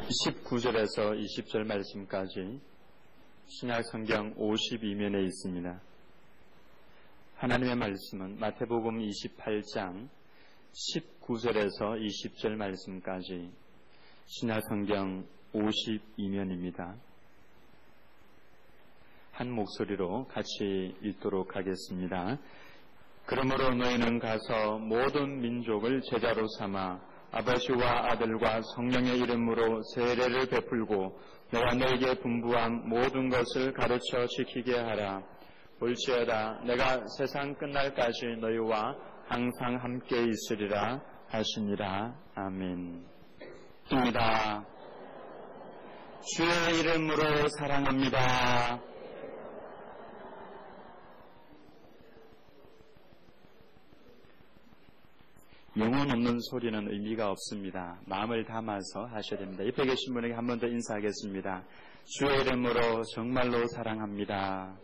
19절에서 20절 말씀까지 신약성경 52면에 있습니다. 하나님의 말씀은 마태복음 28장 19절에서 20절 말씀까지 신약성경 52면입니다. 한 목소리로 같이 읽도록 하겠습니다. 그러므로 너희는 가서 모든 민족을 제자로 삼아 아버지와 아들과 성령의 이름으로 세례를 베풀고 내가 너에게 분부한 모든 것을 가르쳐 지키게 하라. 볼지어다 내가 세상 끝날까지 너희와 항상 함께 있으리라 하시니라. 아멘. 입니다. 주의 이름으로 사랑합니다. 영혼 없는 소리는 의미가 없습니다. 마음을 담아서 하셔야 됩니다. 옆에 계신 분에게 한 번 더 인사하겠습니다. 주의 이름으로 정말로 사랑합니다.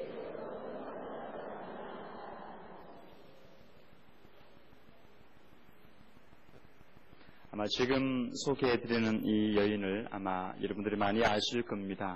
아마 지금 소개해드리는 이 여인을 아마 여러분들이 많이 아실 겁니다.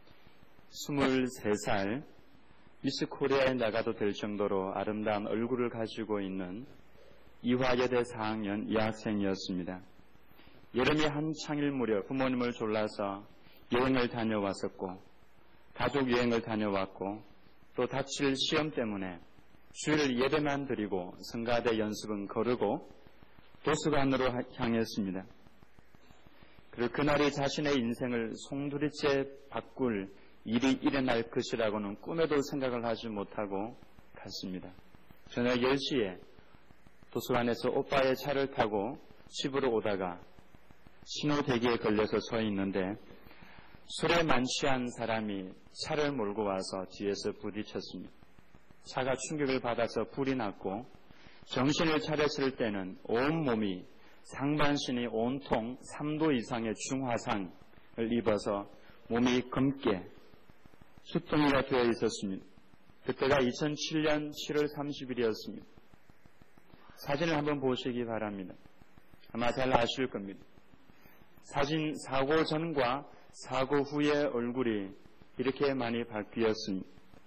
23살 미스 코리아에 나가도 될 정도로 아름다운 얼굴을 가지고 있는 이화여대 4학년 여학생이었습니다. 여름이 한창일 무렵 부모님을 졸라서 여행을 다녀왔었고 가족 여행을 다녀왔고 또 다칠 시험 때문에 주일 예배만 드리고 성가대 연습은 거르고 도서관으로 향했습니다. 그리고 그날이 자신의 인생을 송두리째 바꿀 일이 일어날 것이라고는 꿈에도 생각을 하지 못하고 갔습니다. 저녁 10시에 도서관에서 오빠의 차를 타고 집으로 오다가 신호대기에 걸려서 서 있는데 술에 만취한 사람이 차를 몰고 와서 뒤에서 부딪혔습니다. 차가 충격을 받아서 불이 났고 정신을 차렸을 때는 온몸이 상반신이 온통 3도 이상의 중화상을 입어서 몸이 검게 숫덩이가 되어 있었습니다. 그때가 2007년 7월 30일이었습니다. 사진을 한번 보시기 바랍니다. 아마 잘 아실 겁니다. 사진 사고 전과 사고 후의 얼굴이 이렇게 많이 바뀌었습니다.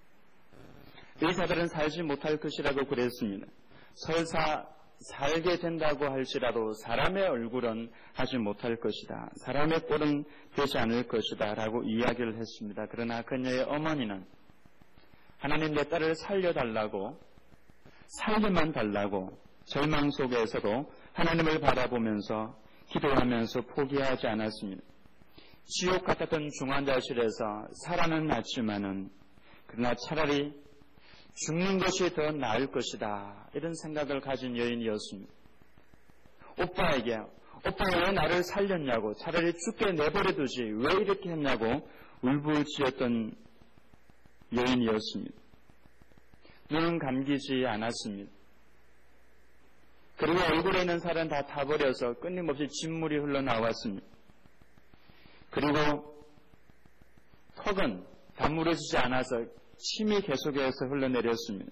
의사들은 살지 못할 것이라고 그랬습니다. 설사 살게 된다고 할지라도 사람의 얼굴은 하지 못할 것이다. 사람의 꼴은 되지 않을 것이다 라고 이야기를 했습니다. 그러나 그녀의 어머니는 하나님 내 딸을 살려달라고 살게만 달라고 절망 속에서도 하나님을 바라보면서 기도하면서 포기하지 않았습니다. 지옥 같았던 중환자실에서 살아는 났지만은 그러나 차라리 죽는 것이 더 나을 것이다 이런 생각을 가진 여인이었습니다. 오빠가 왜 나를 살렸냐고 차라리 죽게 내버려두지 왜 이렇게 했냐고 울부짖었던 여인이었습니다. 눈은 감기지 않았습니다. 그리고 얼굴에 있는 살은 다 타버려서 끊임없이 진물이 흘러나왔습니다. 그리고 턱은 다물어지지 않아서 침이 계속해서 흘러내렸습니다.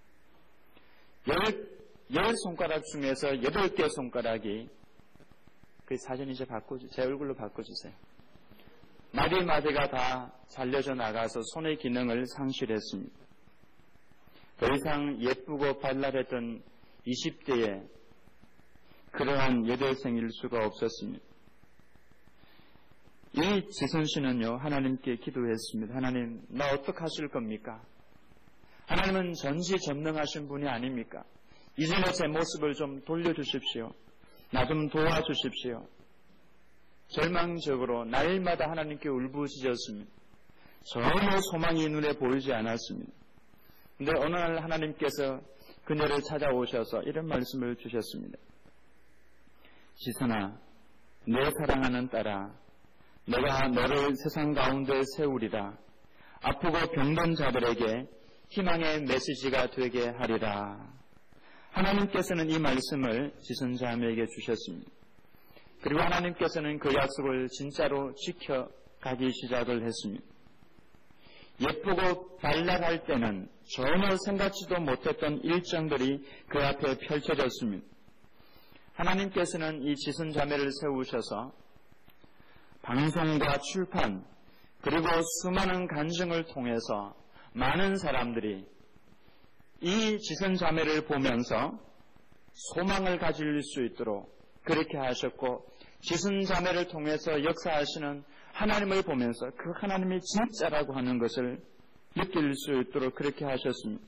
10 손가락 중에서 8개 손가락이 그 사진 이제 제 얼굴로 바꿔주세요. 마디마디가 다 잘려져 나가서 손의 기능을 상실했습니다. 더 이상 예쁘고 발랄했던 20대에 그러한 여대생일 수가 없었습니다. 이 지선 씨는요, 하나님께 기도했습니다. 하나님, 나 어떡하실 겁니까? 하나님은 전지전능하신 분이 아닙니까? 이전의 제 모습을 좀 돌려주십시오. 나 좀 도와주십시오. 절망적으로 날마다 하나님께 울부짖었습니다. 전혀 소망이 눈에 보이지 않았습니다. 그런데 어느 날 하나님께서 그녀를 찾아오셔서 이런 말씀을 주셨습니다. 지선아, 내 사랑하는 딸아, 내가 너를 세상 가운데 세우리라. 아프고 병든 자들에게 희망의 메시지가 되게 하리라. 하나님께서는 이 말씀을 지선자매에게 주셨습니다. 그리고 하나님께서는 그 약속을 진짜로 지켜가기 시작을 했습니다. 예쁘고 발랄할 때는 전혀 생각지도 못했던 일정들이 그 앞에 펼쳐졌습니다. 하나님께서는 이 지선자매를 세우셔서 방송과 출판 그리고 수많은 간증을 통해서 많은 사람들이 이 지선자매를 보면서 소망을 가질 수 있도록 그렇게 하셨고, 지선자매를 통해서 역사하시는 하나님을 보면서 그 하나님이 진짜라고 하는 것을 느낄 수 있도록 그렇게 하셨습니다.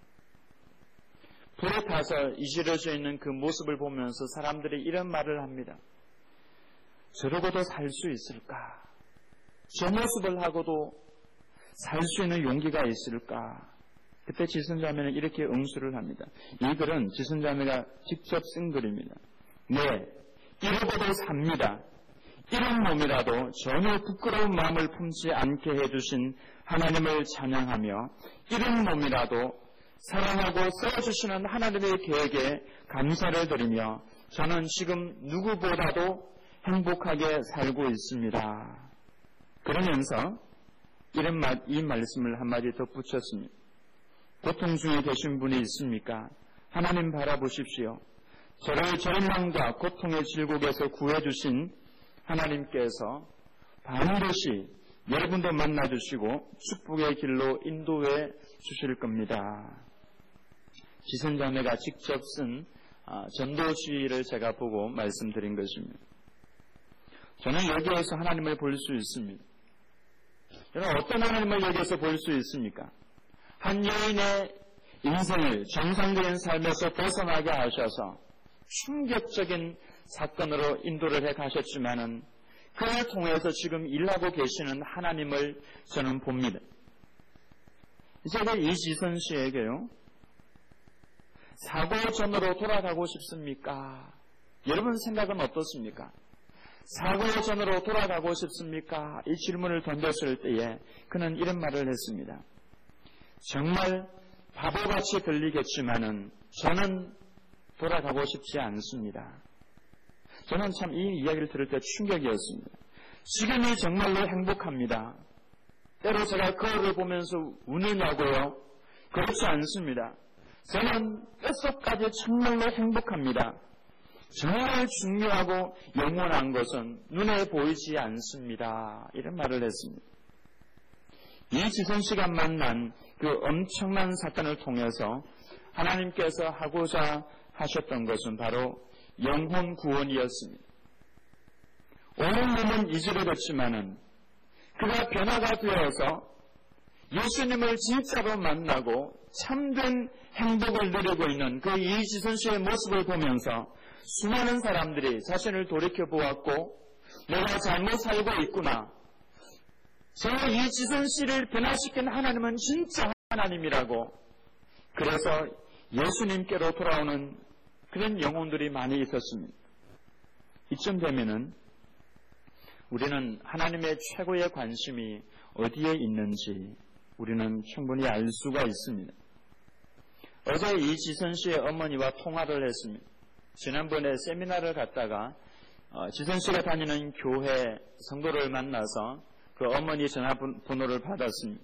불에 타서 이지러져 있는 그 모습을 보면서 사람들이 이런 말을 합니다. 저러고도 살 수 있을까? 저 모습을 하고도 살 수 있는 용기가 있을까? 그때 지선자매는 이렇게 응수를 합니다. 이 글은 지선자매가 직접 쓴 글입니다. 네, 이러고도 삽니다. 이런 몸이라도 전혀 부끄러운 마음을 품지 않게 해주신 하나님을 찬양하며, 이런 몸이라도 사랑하고 써주시는 하나님의 계획에 감사를 드리며 저는 지금 누구보다도 행복하게 살고 있습니다. 그러면서 이 말씀을 한마디 덧붙였습니다. 고통 중에 계신 분이 있습니까? 하나님 바라보십시오. 저를 절망과 고통의 질곡에서 구해주신 하나님께서 반드시 여러분도 만나주시고 축복의 길로 인도해 주실 겁니다. 지선자매가 직접 쓴 전도지를 제가 보고 말씀드린 것입니다. 저는 여기에서 하나님을 볼 수 있습니다. 여러분, 어떤 하나님을 여기에서 볼 수 있습니까? 한 여인의 인생을 정상적인 삶에서 벗어나게 하셔서 충격적인 사건으로 인도를 해 가셨지만은 그를 통해서 지금 일하고 계시는 하나님을 저는 봅니다. 제가 이지선 씨에게요, 사고 전으로 돌아가고 싶습니까? 여러분 생각은 어떻습니까? 사고 전으로 돌아가고 싶습니까? 이 질문을 던졌을 때에 그는 이런 말을 했습니다. 정말 바보같이 들리겠지만은 저는 돌아가고 싶지 않습니다. 저는 참 이 이야기를 들을 때 충격이었습니다. 지금이 정말로 행복합니다. 때로 제가 거울을 보면서 우느냐고요? 그렇지 않습니다. 저는 뼛속까지 정말로 행복합니다. 정말 중요하고 영원한 것은 눈에 보이지 않습니다. 이런 말을 했습니다. 이 지선 씨가 만난 그 엄청난 사건을 통해서 하나님께서 하고자 하셨던 것은 바로 영혼 구원이었습니다. 오늘 몸은 이지러졌지만은 그가 변화가 되어서 예수님을 진짜로 만나고 참된 행복을 누리고 있는 그 이지선 씨의 모습을 보면서 수많은 사람들이 자신을 돌이켜보았고, 내가 잘못 살고 있구나, 저 이지선 씨를 변화시킨 하나님은 진짜 하나님이라고, 그래서 예수님께로 돌아오는 그런 영혼들이 많이 있었습니다. 이쯤 되면은 우리는 하나님의 최고의 관심이 어디에 있는지 우리는 충분히 알 수가 있습니다. 어제 이지선 씨의 어머니와 통화를 했습니다. 지난번에 세미나를 갔다가 지선 씨가 다니는 교회 성도를 만나서 그 어머니 전화번호를 받았습니다.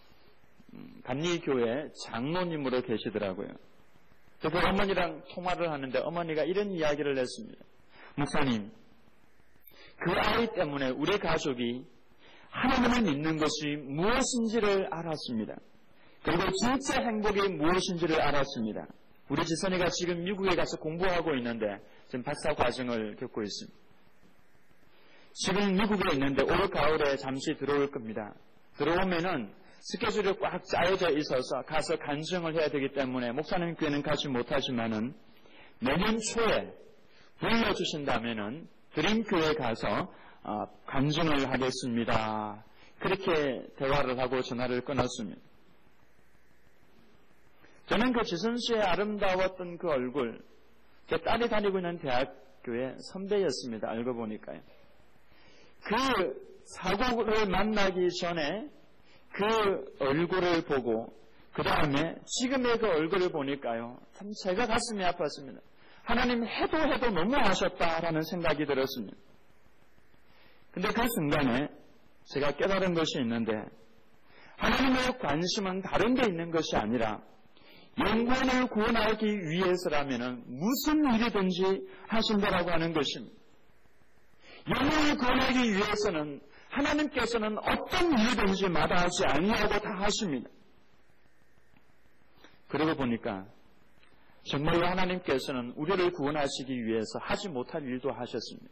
감리교회 장로님으로 계시더라고요. 그 어머니랑 통화를 하는데 어머니가 이런 이야기를 했습니다. 목사님, 그 아이 때문에 우리 가족이 하나님을 믿는 것이 무엇인지를 알았습니다. 그리고 진짜 행복이 무엇인지를 알았습니다. 우리 지선이가 지금 미국에 가서 공부하고 있는데 지금 박사 과정을 겪고 있습니다. 지금 미국에 있는데 올 가을에 잠시 들어올 겁니다. 들어오면은 스케줄이 꽉 짜여져 있어서 가서 간증을 해야 되기 때문에 목사님 교회는 가지 못하지만은 내년 초에 불러주신다면은 드림교회에 가서 간증을 하겠습니다. 그렇게 대화를 하고 전화를 끊었습니다. 저는 그 지선 씨의 아름다웠던 그 얼굴, 제 딸이 다니고 있는 대학교의 선배였습니다. 알고 보니까요. 그 사고를 만나기 전에 그 얼굴을 보고 그 다음에 지금의 그 얼굴을 보니까요, 참 제가 가슴이 아팠습니다. 하나님 해도 너무하셨다라는 생각이 들었습니다. 근데 그 순간에 제가 깨달은 것이 있는데, 하나님의 관심은 다른 데 있는 것이 아니라 영혼을 구원하기 위해서라면 무슨 일이든지 하신다라고 하는 것입니다. 영혼을 구원하기 위해서는 하나님께서는 어떤 일이든지 마다하지 아니하고 다 하십니다. 그러고 보니까 정말로 하나님께서는 우리를 구원하시기 위해서 하지 못할 일도 하셨습니다.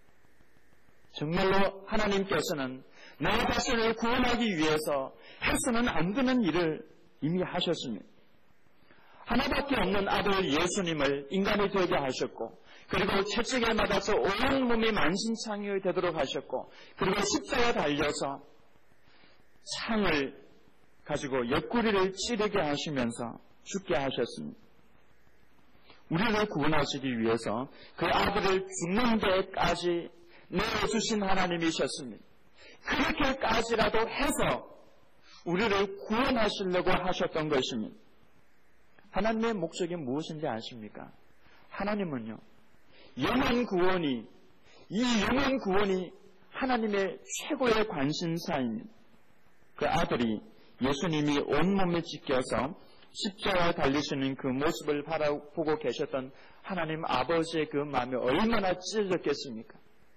정말로 하나님께서는 나 자신을 구원하기 위해서 해서는 안 되는 일을 이미 하셨습니다. 하나밖에 없는 아들 예수님을 인간이 되게 하셨고, 그리고 채찍에 맞아서 온 몸이 만신창이 되도록 하셨고, 그리고 십자가에 달려서 창을 가지고 옆구리를 찌르게 하시면서 죽게 하셨습니다. 우리를 구원하시기 위해서 그 아들을 죽는 데까지 내어주신 하나님이셨습니다. 그렇게까지라도 해서 우리를 구원하시려고 하셨던 것입니다. 하나님의 목적이 무엇인지 아십니까? 하나님은요, 영혼 구원이 하나님의 최고의 관심사입니다. 그 아들이 예수님이 온몸에 찢겨서 십자가에 달리시는 그 모습을 바라보고 계셨던 하나님 아버지의 그 마음이 얼마나 찢어졌겠습니까?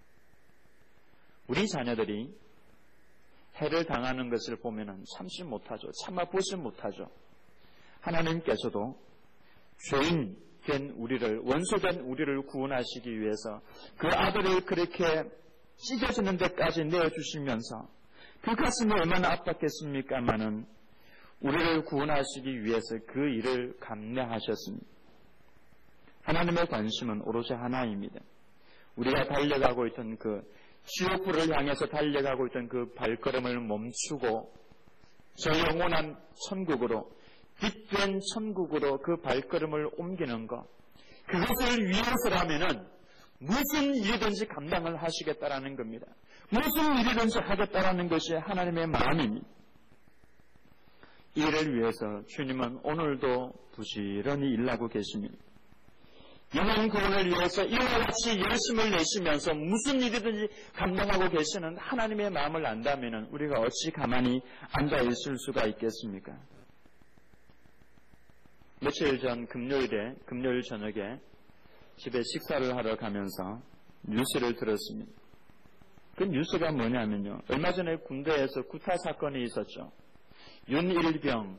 우리 자녀들이 해를 당하는 것을 보면 참지 못하죠. 참아보지 못하죠. 하나님께서도 죄인 된 우리를, 원수된 우리를 구원하시기 위해서 그 아들을 그렇게 찢어지는 데까지 내어주시면서 그 가슴이 얼마나 아팠겠습니까마는 우리를 구원하시기 위해서 그 일을 감내하셨습니다. 하나님의 관심은 오로지 하나입니다. 우리가 달려가고 있던 그 지옥불을 향해서 달려가고 있던 그 발걸음을 멈추고 저 영원한 천국으로, 빛된 천국으로 그 발걸음을 옮기는 것, 그것을 위해서라면은 무슨 일이든지 감당을 하시겠다라는 겁니다. 무슨 일이든지 하겠다라는 것이 하나님의 마음입니다. 이를 위해서 주님은 오늘도 부지런히 일하고 계십니다. 영혼 구원을 위해서 이와 같이 열심을 내시면서 무슨 일이든지 감당하고 계시는 하나님의 마음을 안다면 우리가 어찌 가만히 앉아 있을 수가 있겠습니까? 며칠 전 금요일 저녁에 집에 식사를 하러 가면서 뉴스를 들었습니다. 그 뉴스가 뭐냐면요, 얼마 전에 군대에서 구타 사건이 있었죠. 윤일병,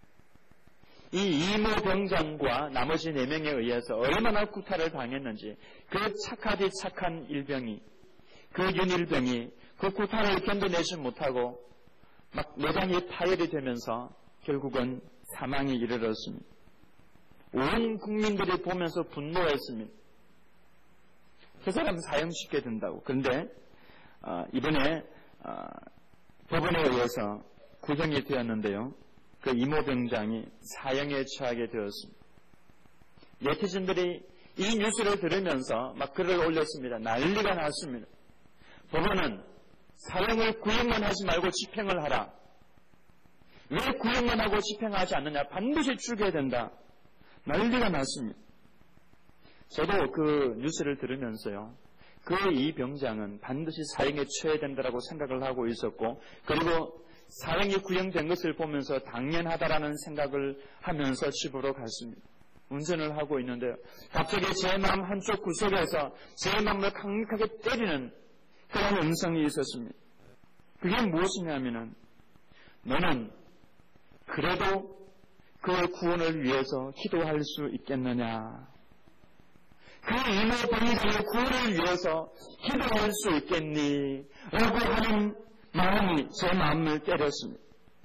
이 이모 병장과 나머지 4명에 의해서 얼마나 구타를 당했는지, 그 착하디 착한 일병이, 그 윤일병이 그 구타를 견뎌내지 못하고 막 내장이 파열이 되면서 결국은 사망에 이르렀습니다. 온 국민들이 보면서 분노했습니다. 그 사람 사형시켜야 된다고. 그런데 이번에 법원에 의해서 구형이 되었는데요, 그 이모 병장이 사형에 처하게 되었습니다. 네티즌들이 이 뉴스를 들으면서 막 글을 올렸습니다. 난리가 났습니다. 법원은 사형을 구형만 하지 말고 집행을 하라. 왜 구형만 하고 집행하지 않느냐? 반드시 죽여야 된다. 난리가 났습니다. 저도 그 뉴스를 들으면서요, 그 이 병장은 반드시 사형에 처해야 된다라고 생각을 하고 있었고, 그리고 사형이 구형된 것을 보면서 당연하다라는 생각을 하면서 집으로 갔습니다. 운전을 하고 있는데요, 갑자기 제 마음 한쪽 구석에서 제 마음을 강력하게 때리는 그런 음성이 있었습니다. 그게 무엇이냐면은, 너는 그래도 그의 구원을 위해서 기도할 수 있겠느냐? 그 이모 병장의 구원을 위해서 기도할 수 있겠니? 라고 하는 마음이 제 마음을 때렸습니다.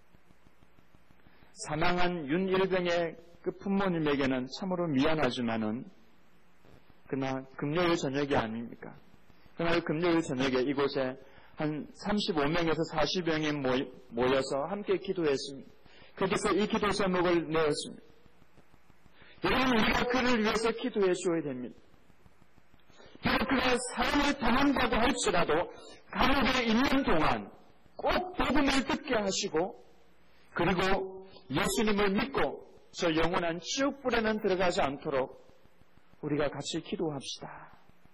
사망한 윤일병의 그 부모님에게는 참으로 미안하지만은 그날 금요일 저녁이 아닙니까? 그날 금요일 저녁에 이곳에 한 35명에서 40명이 모여서 함께 기도했습니다. 거기서 이 기도 제목을 내었습니다. 여러분, 우리가 그를 위해서 기도해 줘야 됩니다. 비록 그가 사형을 당한다고 할지라도 감옥에 있는 동안 꼭 복음을 듣게 하시고, 그리고 예수님을 믿고 저 영원한 지옥불에는 들어가지 않도록 우리가 같이 기도합시다.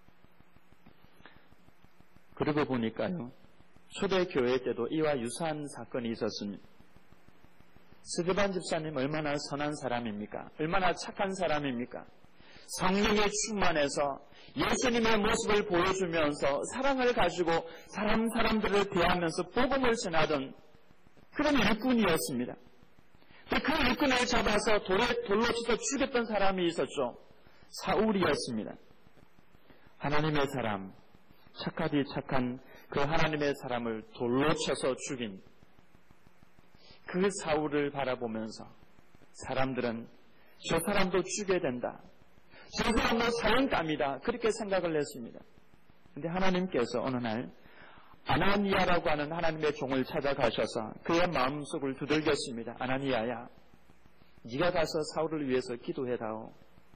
그러고 보니까요, 초대교회 때도 이와 유사한 사건이 있었습니다. 스데반 집사님 얼마나 선한 사람입니까? 얼마나 착한 사람입니까? 성령에 충만해서 예수님의 모습을 보여주면서 사랑을 가지고 사람들을 대하면서 복음을 전하던 그런 일꾼이었습니다. 그 일꾼을 잡아서 돌로 쳐서 죽였던 사람이 있었죠. 사울이었습니다. 하나님의 사람, 착하디 착한 그 하나님의 사람을 돌로 쳐서 죽인 그 사울을 바라보면서 사람들은 저 사람도 죽여야 된다. 저 사람도 사형감이다. 그렇게 생각을 했습니다. 그런데 하나님께서 어느 날 아나니아라고 하는 하나님의 종을 찾아가셔서 그의 마음속을 두들겼습니다. 아나니아야, 네가 가서 사울을 위해서 기도해다오.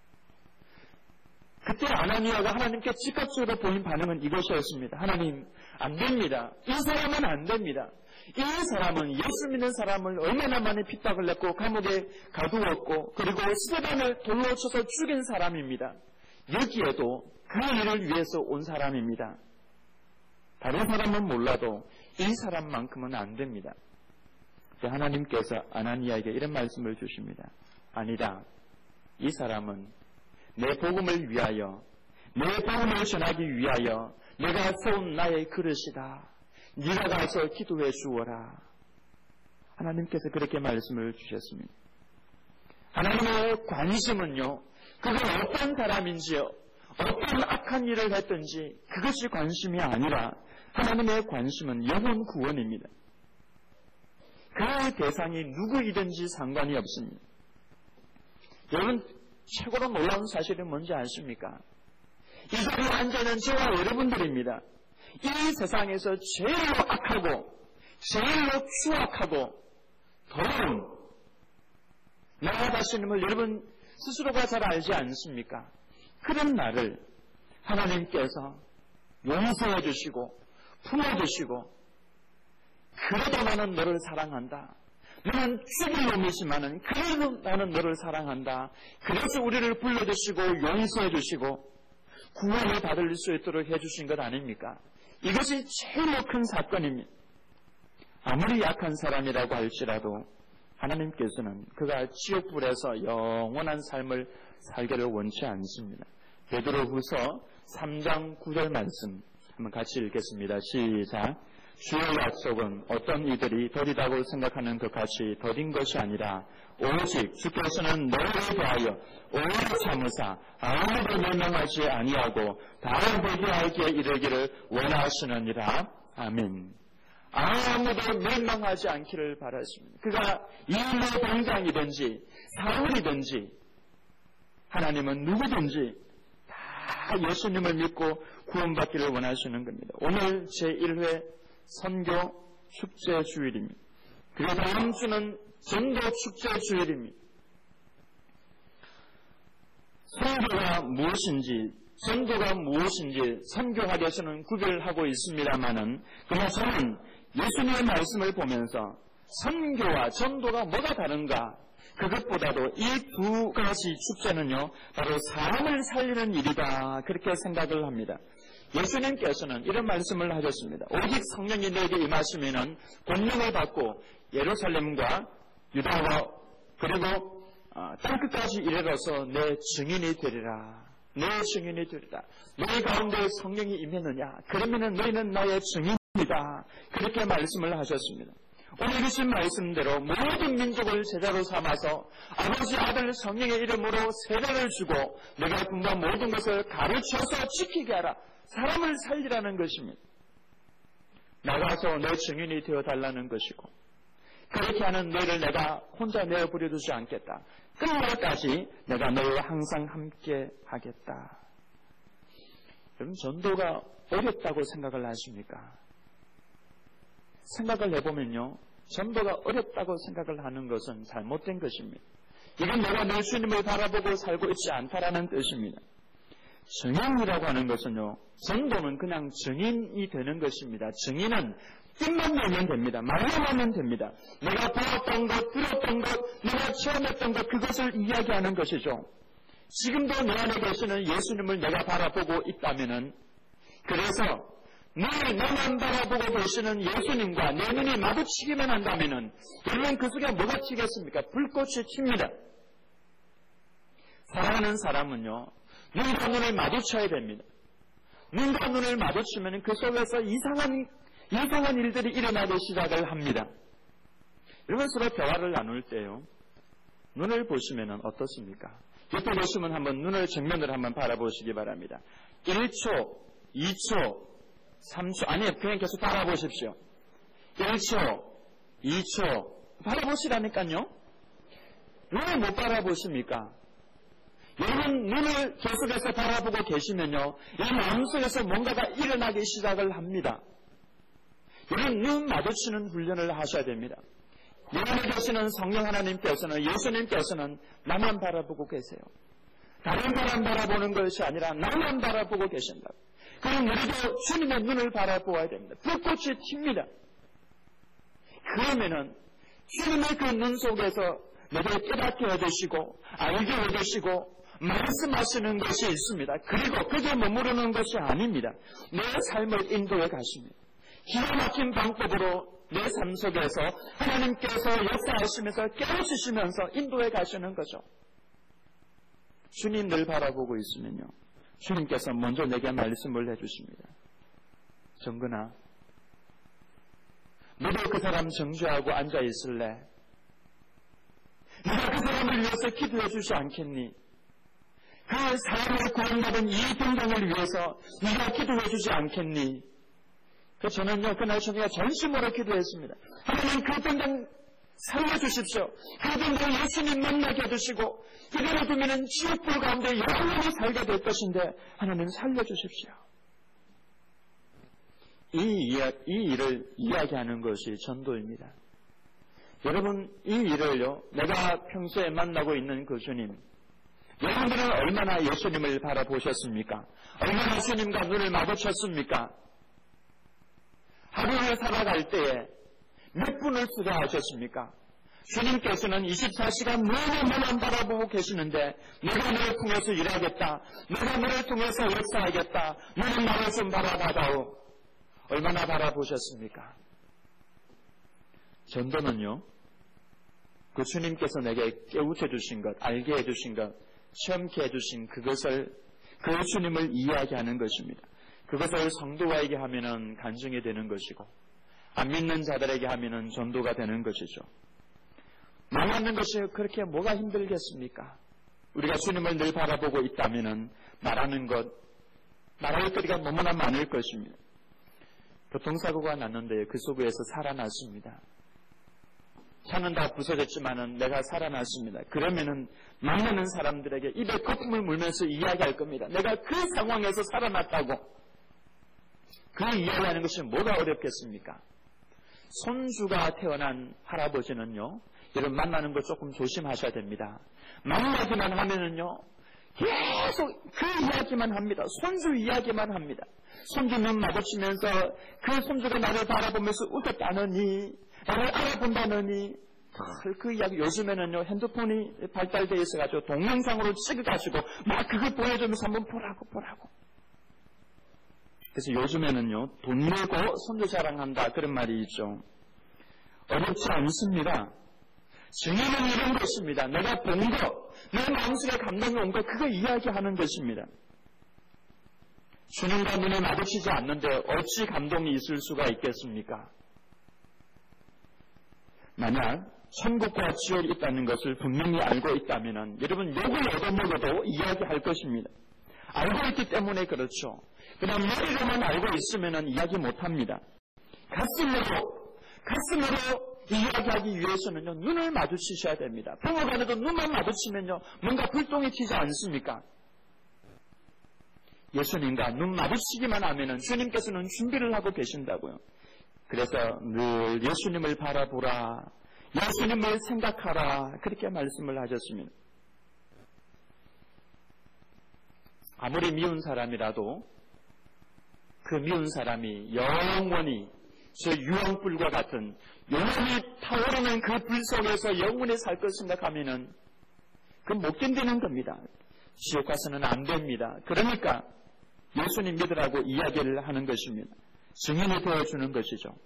그때 아나니아가 하나님께 즉각적으로 보인 반응은 이것이었습니다. 하나님, 안 됩니다. 이 사람은 안 됩니다. 이 사람은 예수 믿는 사람을 얼마나 많이 핍박을 냈고 감옥에 가두었고 그리고 스데반을 돌로 쳐서 죽인 사람입니다. 여기에도 그 일을 위해서 온 사람입니다. 다른 사람은 몰라도 이 사람만큼은 안 됩니다. 하나님께서 아나니아에게 이런 말씀을 주십니다. 아니다. 이 사람은 내 복음을 위하여, 내 복음을 전하기 위하여 내가 세운 나의 그릇이다. 네가 가서 기도해 주어라. 하나님께서 그렇게 말씀을 주셨습니다. 하나님의 관심은요, 그가 어떤 사람인지요, 어떤 악한 일을 했든지 그것이 관심이 아니라 하나님의 관심은 영혼 구원입니다. 그 대상이 누구이든지 상관이 없습니다. 여러분, 최고로 놀라운 사실은 뭔지 아십니까? 이 자리에 앉아있는 저와 여러분들입니다. 이 세상에서 제일로 악하고 제일로 추악하고 더러운 나 자신임을 여러분 스스로가 잘 알지 않습니까? 그런 나를 하나님께서 용서해 주시고 품어주시고 그래도 나는 너를 사랑한다. 너는 죽일 놈이지만은 그래도 나는 너를 사랑한다. 그래서 우리를 불러주시고 용서해 주시고 구원을 받을 수 있도록 해주신 것 아닙니까? 이것이 제일로 큰 사건입니다. 아무리 약한 사람이라고 할지라도 하나님께서는 그가 지옥불에서 영원한 삶을 살기를 원치 않습니다. 베드로후서 3장 9절 말씀 한번 같이 읽겠습니다. 시작. 주의 약속은 어떤 이들이 더디다고 생각하는 것 같이 더딘 것이 아니라 오직 주께서는 너를 대하여 오래 참으사 아무도 멸망하지 아니하고 다 회개하기에 이르기를 원하시느니라. 아멘. 아무도 멸망하지 않기를 바라십니다. 그가 이모 동장이든지 사울이든지 하나님은 누구든지 다 예수님을 믿고 구원받기를 원하시는 겁니다. 오늘 제1회 선교 축제 주일입니다. 그리고 다음 주는 전도 축제 주일입니다. 선교가 무엇인지, 전도가 무엇인지 선교학에서는 구별하고 있습니다만은 그러나 저는 예수님의 말씀을 보면서 선교와 전도가 뭐가 다른가? 그것보다도 이 두 가지 축제는요, 바로 사람을 살리는 일이다. 그렇게 생각을 합니다. 예수님께서는 이런 말씀을 하셨습니다. 오직 성령이 너에게 임하시면은 권능을 받고 예루살렘과 유다와 그리고 땅끝까지 이르러서 내 증인이 되리라. 내 증인이 되리라. 너희 가운데 성령이 임했느냐? 그러면은 너희는 나의 증인이다. 그렇게 말씀을 하셨습니다. 오늘 주신 말씀대로 모든 민족을 제자로 삼아서 아버지 아들 성령의 이름으로 세례를 주고 내가 분부한 모든 것을 가르쳐서 지키게 하라. 사람을 살리라는 것입니다. 나가서 내 증인이 되어달라는 것이고 그렇게 하는 너희를 내가 혼자 내어버려 두지 않겠다. 끝날까지 내가 너희와 항상 함께 하겠다. 여러분, 전도가 어렵다고 생각을 하십니까? 생각을 해보면요, 전도가 어렵다고 생각을 하는 것은 잘못된 것입니다. 이건 내가 내 주님을 바라보고 살고 있지 않다라는 뜻입니다. 증인이라고 하는 것은요, 전도는 그냥 증인이 되는 것입니다. 증인은 입만 열면 됩니다. 말만 하면 됩니다. 내가 보았던 것, 들었던 것, 내가 체험했던 것, 그것을 이야기하는 것이죠. 지금도 내 안에 계시는 예수님을 내가 바라보고 있다면은, 그래서 늘 나만 바라보고 계시는 예수님과 내 눈이 마주치기만 한다면은, 여러분 그 속에 뭐가 튀겠습니까? 불꽃이 튑니다. 사랑하는 사람은요, 눈과 눈을 마주쳐야 됩니다. 눈과 눈을 마주치면 그 속에서 이상한 일들이 일어나기 시작을 합니다. 여러분 서로 대화를 나눌 때요. 눈을 보시면 어떻습니까? 옆에 보시면 한번 눈을 정면으로 한번 바라보시기 바랍니다. 1초, 2초, 3초, 아니요, 그냥 계속 바라보십시오. 1초, 2초, 바라보시라니까요. 왜 못 바라보십니까? 여러분 눈을 계속해서 바라보고 계시면요, 이 마음속에서 뭔가가 일어나기 시작을 합니다. 여러분 눈 마주치는 훈련을 하셔야 됩니다. 여러분에 계시는 성령 하나님께서는, 예수님께서는 나만 바라보고 계세요. 다른 사람 바라보는 것이 아니라 나만 바라보고 계신다. 그럼 우리도 주님의 눈을 바라보아야 됩니다. 불꽃이 튑니다. 그러면은 주님의 그 눈 속에서 내게 깨닫게 해주시고 알게 해주시고 말씀하시는 것이 있습니다. 그리고 그게 머무르는 것이 아닙니다. 내 삶을 인도해 가십니다. 기가 막힌 방법으로 내 삶 속에서 하나님께서 역사하시면서 깨우치시면서 인도해 가시는 거죠. 주님 늘 바라보고 있으면요, 주님께서 먼저 내게 말씀을 해주십니다. 정근아, 너도 그 사람 정죄하고 앉아 있을래? 네가 그 사람을 위해서 기도해 주지 않겠니? 그 사람을 구원받은 이 등등을 위해서 네가 기도해 주지 않겠니? 저는요, 그날 저녁에 전심으로 기도했습니다. 하나님 그 등등 살려주십시오. 그 등등 예수님 만나게 해주시고 그대로 두면 지옥불 가운데 영원히 살게 될 것인데 하나님 살려주십시오. 이 일을 이야기하는 것이 전도입니다. 여러분, 이 일을요, 내가 평소에 만나고 있는 그 주님, 여러분들은 얼마나 예수님을 바라보셨습니까? 얼마나 주님과 눈을 마주쳤습니까? 하루를 살아갈 때에 몇 분을 투자하셨습니까? 주님께서는 24시간 너만 바라보고 계시는데 내가 너를 통해서 일하겠다. 내가 너를 통해서 역사하겠다. 너는 나를 좀 바라봐다오. 얼마나 바라보셨습니까? 전도는요, 그 주님께서 내게 깨우쳐 주신 것, 알게 해주신 것, 체험케 해주신 그것을, 그 주님을 이야기하는 것입니다. 그것을 성도가에게 하면은 간증이 되는 것이고, 안 믿는 자들에게 하면은 전도가 되는 것이죠. 말하는 것이 그렇게 뭐가 힘들겠습니까? 우리가 주님을 늘 바라보고 있다면은 말하는 것, 말할 거리가 너무나 많을 것입니다. 교통사고가 났는데 그 속에서 살아났습니다. 차는 다 부서졌지만은 내가 살아났습니다. 그러면은 만나는 사람들에게 입에 거품을 물면서 이야기할 겁니다. 내가 그 상황에서 살아났다고. 그 이야기하는 것이 뭐가 어렵겠습니까? 손주가 태어난 할아버지는요, 여러분 만나는 거 조금 조심하셔야 됩니다. 만나기만 하면은요, 계속 그 이야기만 합니다. 손주 이야기만 합니다. 손주 눈 마주치면서 그 손주가 나를 바라보면서 웃었다느니, 나를 알아본다느니, 그 이야기, 요즘에는요, 핸드폰이 발달되어 있어가지고 동영상으로 찍어가지고 막 그걸 보여주면서 한번 보라고. 그래서 요즘에는요, 돈 내고 손주 자랑한다, 그런 말이 있죠. 어렵지 않습니다. 증인은 이런 것입니다. 내가 본 것, 내 마음속에 감동이 온 것, 그거 이야기하는 것입니다. 주님과 눈을 마주치지 않는데 어찌 감동이 있을 수가 있겠습니까? 만약 천국과 지옥이 있다는 것을 분명히 알고 있다면 여러분 욕을 얻어먹어도 이야기할 것입니다. 알고 있기 때문에 그렇죠. 그냥 머리로만 알고 있으면 이야기 못합니다. 가슴으로 이야기하기 위해서는요, 눈을 마주치셔야 됩니다. 부모간에도 눈만 마주치면요, 뭔가 불똥이 튀지 않습니까? 예수님과 눈 마주치기만 하면은 주님께서는 준비를 하고 계신다고요. 그래서 늘 예수님을 바라보라, 예수님을 생각하라, 그렇게 말씀을 하셨습니다. 아무리 미운 사람이라도 그 미운 사람이 영원히 저 유황불과 같은 영원히 타오르는 그 불 속에서 영원히 살 것 생각하면은 그건 못 견디는 겁니다. 지옥 가서는 안 됩니다. 그러니까 예수님 믿으라고 이야기를 하는 것입니다. 증인이 되어주는 것이죠.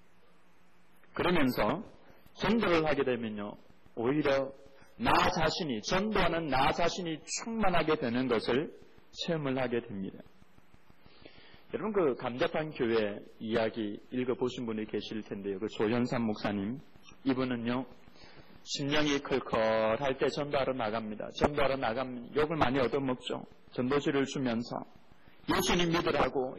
그러면서 전도를 하게 되면요, 오히려 나 자신이, 전도하는 나 자신이 충만하게 되는 것을 체험을 하게 됩니다. 여러분 그 감자탕 교회 이야기 읽어보신 분이 계실 텐데요. 그 조현삼 목사님, 이분은요 심령이 클컬할 때 전도하러 나갑니다. 전도하러 나가면 욕을 많이 얻어먹죠. 전도지를 주면서 예수님 믿으라고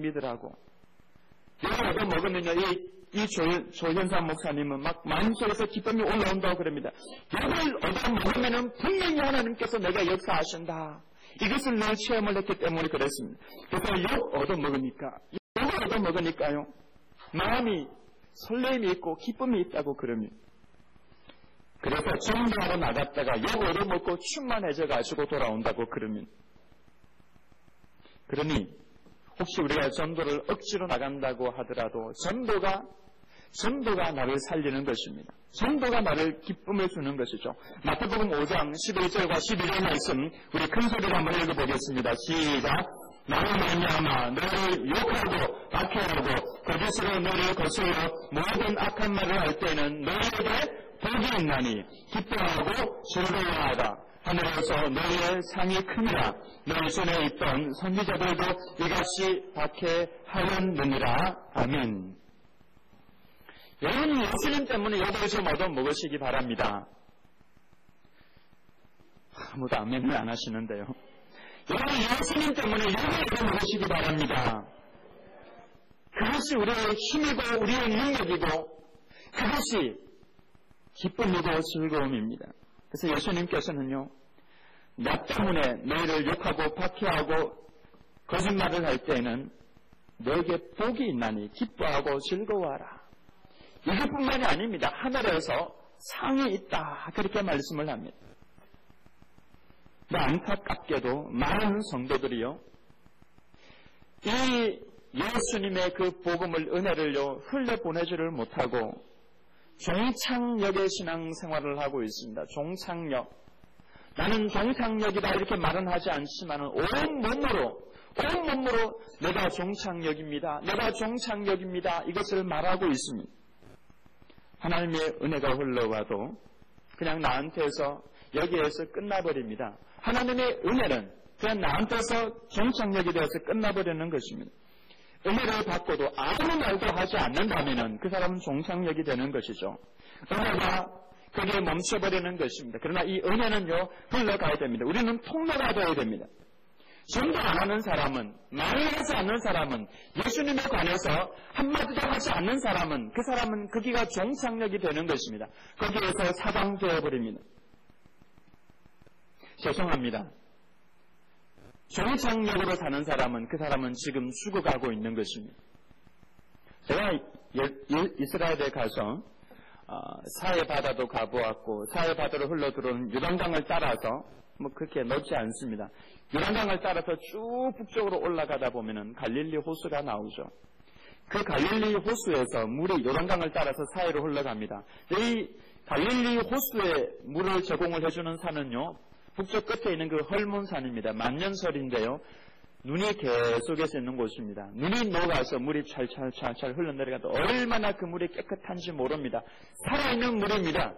욕을 얻어먹으면요 이 조현삼 목사님은 막 마음속에서 기쁨이 올라온다고 그럽니다. 욕을 얻어먹으면 분명히 하나님께서 내가 역사하신다. 이것을 늘 체험을 했기 때문에 그랬습니다. 그래서 욕 얻어먹으니까, 욕을 얻어먹으니까요, 마음이 설렘이 있고 기쁨이 있다고 그럽니다. 그래서 전도하러 나갔다가 욕 얻어먹고 충만해져가지고 돌아온다고 그럽니다. 그러니 혹시 우리가 전도를 억지로 나간다고 하더라도 전도가 나를 살리는 것입니다. 전도가 나를 기쁨을 주는 것이죠. 마태복음 5장 11절과 12절 말씀 우리 큰 소리로 한번 읽어보겠습니다. 시작. 나로 말미암아 너를 욕하고 박해하고 거짓으로 너를 거슬러 모든 악한 말을 할 때는 너에게 복이 있나니 기뻐하고 즐거워하라. 하늘에서 너희의 상이 크니라. 너희 손에 있던 선지자들도 이같이 박해하였느니라. 아멘. 여러분 예수님 때문에 욕을 좀 얻어먹으시기 바랍니다. 아무도 아멘을 안 하시는데요. 여러분 예수님 때문에 욕을 얻어먹으시기 바랍니다. 그것이 우리의 힘이고 우리의 능력이고 그것이 기쁨이고 즐거움입니다. 그래서 예수님께서는요. 나 때문에 너희를 욕하고 박해하고 거짓말을 할 때에는 너에게 복이 있나니 기뻐하고 즐거워하라. 이것뿐만이 아닙니다. 하늘에서 상이 있다. 그렇게 말씀을 합니다. 안타깝게도 많은 성도들이요. 이 예수님의 그 복음을 은혜를요. 흘려보내지를 못하고 종착역의 신앙생활을 하고 있습니다. 종착역. 나는 종착역이다 이렇게 말은 하지 않지만 온몸으로 내가 종착역입니다. 이것을 말하고 있습니다. 하나님의 은혜가 흘러와도 그냥 나한테서 여기에서 끝나버립니다. 하나님의 은혜는 그냥 나한테서 종착역이 되어서 끝나버리는 것입니다. 은혜를 받고도 아무 말도 하지 않는다면 그 사람은 종착역이 되는 것이죠. 은혜가 거기에 멈춰버리는 것입니다. 그러나 이 은혜는요, 흘러가야 됩니다. 우리는 통로가 되어야 됩니다. 전도 안 하는 사람은, 말을 하지 않는 사람은, 예수님에 관해서 한마디도 하지 않는 사람은, 그 사람은 거기가 종착역이 되는 것입니다. 거기에서 사방되어 버립니다. 죄송합니다. 종착역으로 사는 사람은 그 사람은 지금 죽어가고 있는 것입니다. 제가 이스라엘에 가서 사해바다도 가보았고 사해바다로 흘러들어오는 요단강을 따라서 그렇게 넓지 않습니다. 요단강을 따라서 쭉 북쪽으로 올라가다 보면은 갈릴리 호수가 나오죠. 그 갈릴리 호수에서 물이 요단강을 따라서 사해로 흘러갑니다. 이 갈릴리 호수에 물을 제공을 해주는 산은요. 북쪽 끝에 있는 그 헐몬산입니다. 만년설인데요. 눈이 계속해서 있는 곳입니다. 눈이 녹아서 물이 찰찰 흘러내려가도 얼마나 그 물이 깨끗한지 모릅니다. 살아있는 물입니다.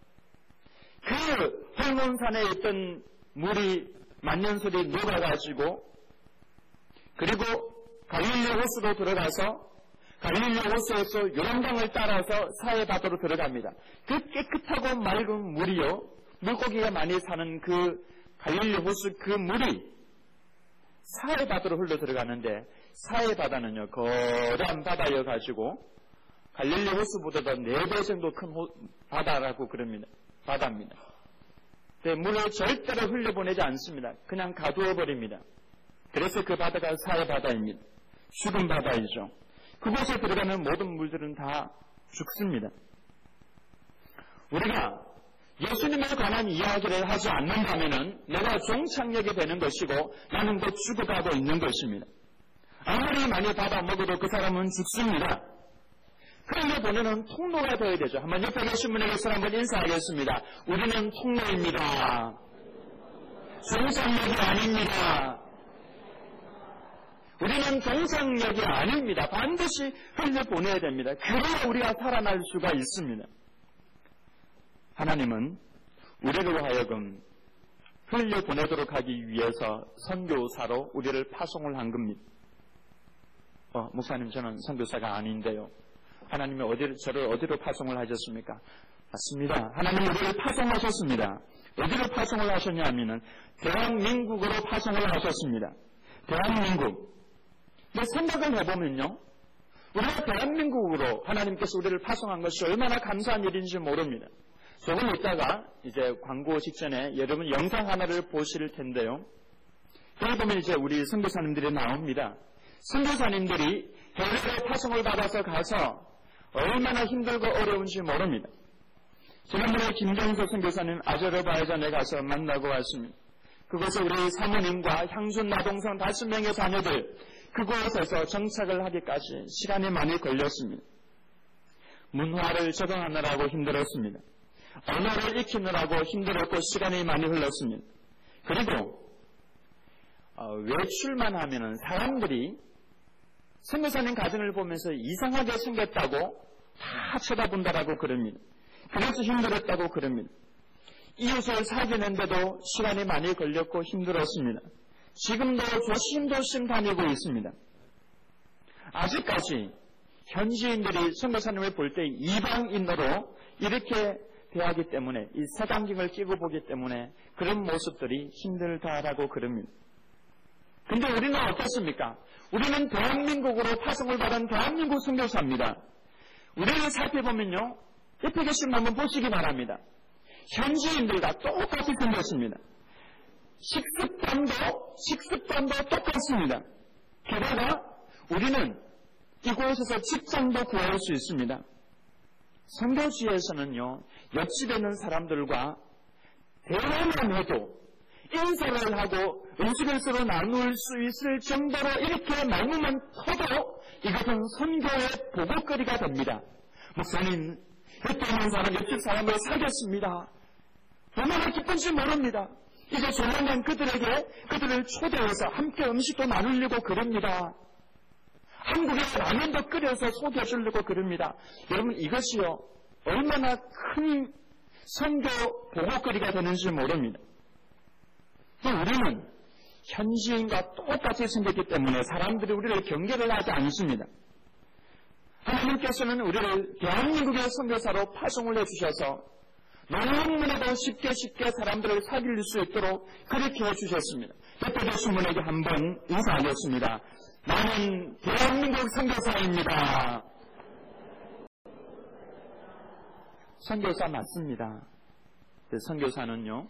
그 헐몬산에 있던 물이 만년설이 녹아가지고 그리고 갈릴리 호수로 들어가서 갈릴리 호수에서 요단강을 따라서 사해바다로 들어갑니다. 그 깨끗하고 맑은 물이요. 물고기가 많이 사는 그 갈릴리 호수 그 물이 사해바다로 흘러 들어가는데 사해바다는요 거대한 바다여가지고 갈릴리 호수보다도 4배 정도 큰 바다라고 그럽니다. 바다입니다. 근데 물을 절대로 흘려보내지 않습니다. 그냥 가두어버립니다. 그래서 그 바다가 사해바다입니다. 죽은 바다이죠. 그곳에 들어가는 모든 물들은 다 죽습니다. 우리가 예수님에 관한 이야기를 하지 않는다면 내가 종착역이 되는 것이고 나는 곧 죽어가고 있는 것입니다. 아무리 많이 받아먹어도 그 사람은 죽습니다. 그러려 보내는 통로가 되어야 되죠. 한번 옆에 계신 분에게서 한번 인사하겠습니다. 우리는 통로입니다. 종착역이 아닙니다. 우리는 종착역이 아닙니다. 반드시 흘려보내야 됩니다. 그래야 우리가 살아날 수가 있습니다. 하나님은 우리로 하여금 흘려보내도록 하기 위해서 선교사로 우리를 파송을 한 겁니다. 목사님, 저는 선교사가 아닌데요. 하나님이 저를 어디로 파송을 하셨습니까? 맞습니다. 하나님이 우리를 파송하셨습니다. 어디로 파송을 하셨냐면은 대한민국으로 파송을 하셨습니다. 대한민국. 근데 생각을 해보면요, 우리가 대한민국으로 하나님께서 우리를 파송한 것이 얼마나 감사한 일인지 모릅니다. 조금 있다가 이제 광고 직전에 여러분 영상 하나를 보실 텐데요. 여기 보면 이제 우리 선교사님들이 나옵니다. 선교사님들이 해외로 파송을 받아서 가서 얼마나 힘들고 어려운지 모릅니다. 지난번에 김정석 선교사님 아제르바이잔에 가서 만나고 왔습니다. 그곳에 우리 사모님과 향순 나동성 5명의 자녀들 그곳에서 정착을 하기까지 시간이 많이 걸렸습니다. 문화를 적응하느라고 힘들었습니다. 언어를 익히느라고 힘들었고 시간이 많이 흘렀습니다. 그리고 외출만 하면은 사람들이 선교사님 가정을 보면서 이상하게 생겼다고 다 쳐다본다라고 그럽니다. 그래서 힘들었다고 그럽니다. 이웃을 사귀는데도 시간이 많이 걸렸고 힘들었습니다. 지금도 조심조심 다니고 있습니다. 아직까지 현지인들이 선교사님을 볼 때 이방인으로 이렇게 대하기 때문에 이 색안경을 끼고 보기 때문에 그런 모습들이 힘들다라고 그럽니다. 근데 우리는 어떻습니까? 우리는 대한민국으로 파송을 받은 대한민국 선교사입니다. 우리를 살펴보면요, 옆에 계신 분 한번 보시기 바랍니다. 현지인들과 똑같이 생겼습니다. 식습관도 똑같습니다. 게다가 우리는 이곳에서 직장도 구할 수 있습니다. 선교지에서는요, 옆집에 있는 사람들과 대화만 해도 인사를 하고 음식을 서로 나눌 수 있을 정도로 이렇게 말문만 터도 이것은 선교의 보고거리가 됩니다. 목사님, 옆에 있는 사람, 옆집 사람을 사귀었습니다. 얼마나 기쁜지 모릅니다. 이제 조만간 그들을 초대해서 함께 음식도 나누려고 그럽니다. 한국에 라면도 끓여서 소개해 주려고 그럽니다. 여러분, 이것이요, 얼마나 큰 선교 보고거리가 되는지 모릅니다. 우리는 현지인과 똑같이 생겼기 때문에 사람들이 우리를 경계를 하지 않습니다. 하나님께서는 우리를 대한민국의 선교사로 파송을 해주셔서 너무나도 쉽게 사람들을 사귈 수 있도록 그렇게 해주셨습니다. 옆에 계신 분에게 한번 인사하겠습니다. 나는 대한민국 선교사입니다. 선교사 맞습니다. 선교사는요,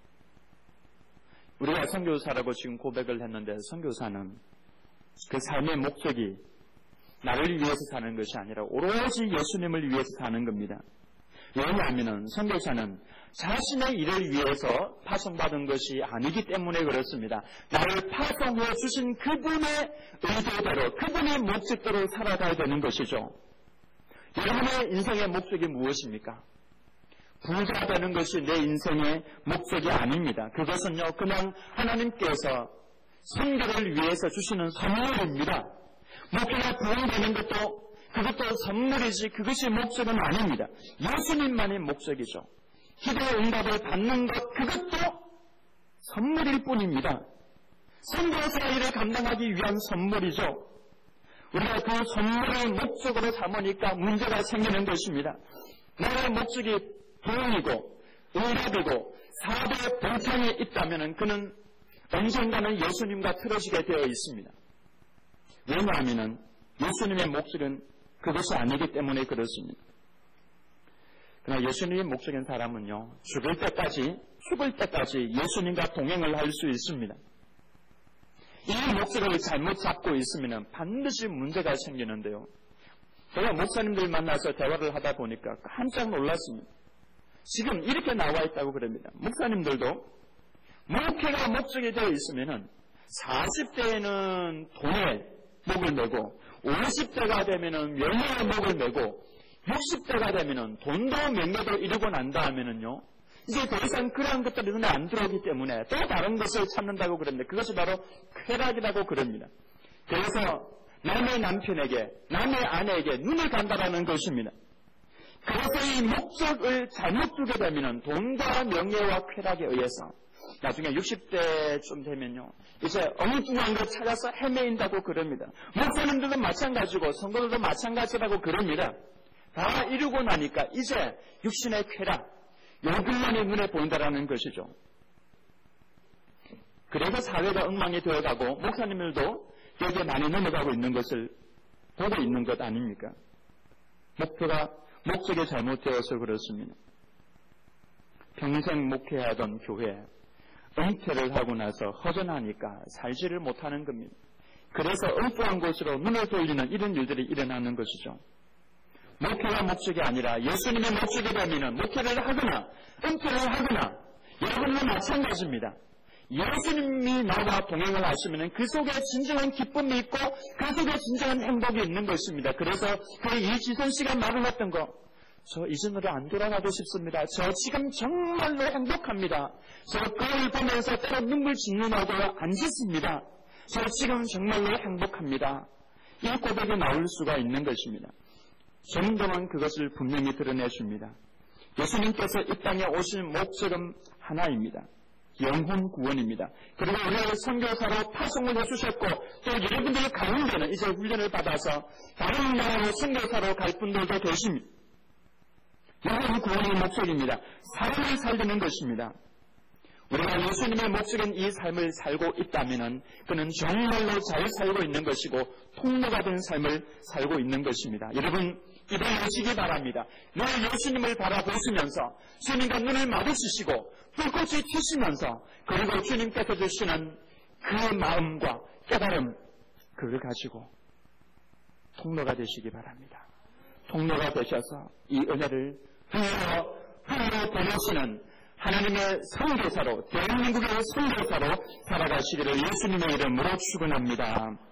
우리가 선교사라고 지금 고백을 했는데 선교사는 그 삶의 목적이 나를 위해서 사는 것이 아니라 오로지 예수님을 위해서 사는 겁니다. 왜냐하면 선교사는 자신의 일을 위해서 파송받은 것이 아니기 때문에 그렇습니다. 나를 파송해 주신 그분의 의도대로, 그분의 목적대로 살아가야 되는 것이죠. 여러분의 인생의 목적이 무엇입니까? 부자 되는 것이 내 인생의 목적이 아닙니다. 그것은요, 그냥 하나님께서 선교를 위해서 주시는 선물입니다. 목표가 부흥되는 것도 그것도 선물이지 그것이 목적은 아닙니다. 예수님만의 목적이죠. 기도의 응답을 받는 것, 그것도 선물일 뿐입니다. 선교사 일을 감당하기 위한 선물이죠. 우리가 그 선물을 목적으로 삼으니까 문제가 생기는 것입니다. 나의 목적이 부흥이고 응답이고 사업의 동창에 있다면 그는 언젠가는 예수님과 틀어지게 되어 있습니다. 왜냐하면 예수님의 목적은 그것이 아니기 때문에 그렇습니다. 그러나 예수님의 목적인 사람은요, 죽을 때까지 예수님과 동행을 할 수 있습니다. 이 목적을 잘못 잡고 있으면 반드시 문제가 생기는데요. 제가 목사님들 만나서 대화를 하다 보니까 깜짝 놀랐습니다. 지금 이렇게 나와 있다고 그럽니다. 목사님들도 목회가 목적이 되어 있으면 40대에는 돈에 목을 메고 50대가 되면 명예의 목을 메고 60대가 되면 돈도 명예도 이루고 난다 하면은요, 이제 더 이상 그러한 것들이 눈에 안 들어오기 때문에 또 다른 것을 찾는다고 그러는데 그것이 바로 쾌락이라고 그럽니다. 그래서 남의 남편에게, 남의 아내에게 눈이 간다라는 것입니다. 그래서 이 목적을 잘못 두게 되면 돈과 명예와 쾌락에 의해서 나중에 60대쯤 되면요, 이제 엉뚱한 걸 찾아서 헤매인다고 그럽니다. 목사님들도 마찬가지고 성도들도 마찬가지라고 그럽니다. 다 이루고 나니까 이제 육신의 쾌락, 욕을만이 눈에 보인다라는 것이죠. 그래서 사회가 엉망이 되어가고 목사님들도 여기에 많이 넘어가고 있는 것을 보고 있는 것 아닙니까? 목적이 잘못되어서 그렇습니다. 평생 목회하던 교회, 은퇴를 하고 나서 허전하니까 살지를 못하는 겁니다. 그래서 엉뚱한 곳으로 눈을 돌리는 이런 일들이 일어나는 것이죠. 목회가 목적이 아니라 예수님의 목적이 되면 목회를 하거나 은퇴를 하거나 여러분도 마찬가지입니다. 예수님이 나와 동행을 하시면 그 속에 진정한 기쁨이 있고 그 속에 진정한 행복이 있는 것입니다. 그래서 그 이지선 씨가 말을 했던 거, 저 이전으로 안 돌아가고 싶습니다. 저 지금 정말로 행복합니다. 저 그걸 보면서 때로 눈물 짓는하고 안 짓습니다. 저 지금 정말로 행복합니다. 이 고백이 나올 수가 있는 것입니다. 성경은 그것을 분명히 드러내줍니다. 예수님께서 이 땅에 오신 목적은 하나입니다. 영혼 구원입니다. 그리고 우리를 선교사로 파송을 해주셨고 또 여러분들 가운데는 이제 훈련을 받아서 다른 나라로 선교사로 갈 분들도 계십니다. 영혼 구원의 목적입니다. 삶을 살리는 것입니다. 우리가 예수님의 목적인 이 삶을 살고 있다면 그는 정말로 잘 살고 있는 것이고 통로가 된 삶을 살고 있는 것입니다. 여러분 일어나시기 바랍니다. 늘 예수님을 바라보시면서 주님과 눈을 마주치시고 불꽃이 튀시면서 그리고 주님께서 주시는 그 마음과 깨달음, 그걸 가지고 통로가 되시기 바랍니다. 통로가 되셔서 이 은혜를 흘러 보내시는 하나님의 선교사로, 대한민국의 선교사로 살아가시기를 예수님의 이름으로 축원합니다.